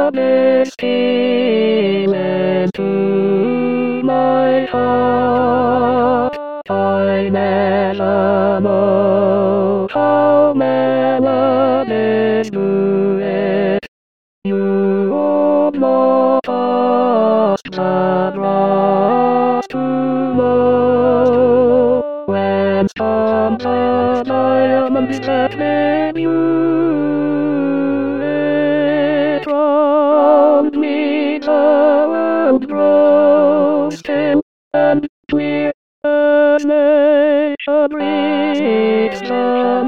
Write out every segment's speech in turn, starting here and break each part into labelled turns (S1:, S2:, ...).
S1: madness came into my heart. I never know how melodies do it. You would not ask the grass to mow when storms the diamonds that made you. It round me the world grows still and clear as nature breathes the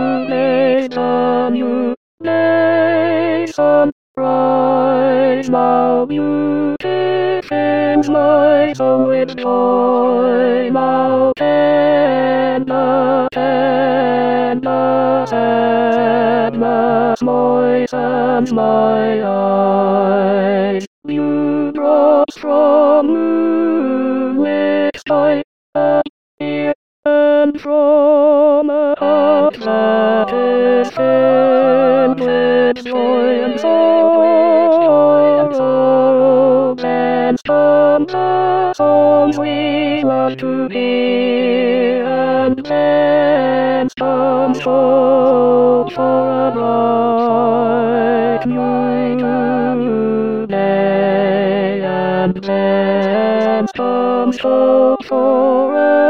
S1: new day, sunrise. Now beauty fills my soul with joy. Now tender sadness moistens my eyes. Dew drops from moonlit sky appear, and from a heart that is filled with joy and sorrow, dance come the songs we love to hear, and dance come hope for a bright new day, and dance comes hope for a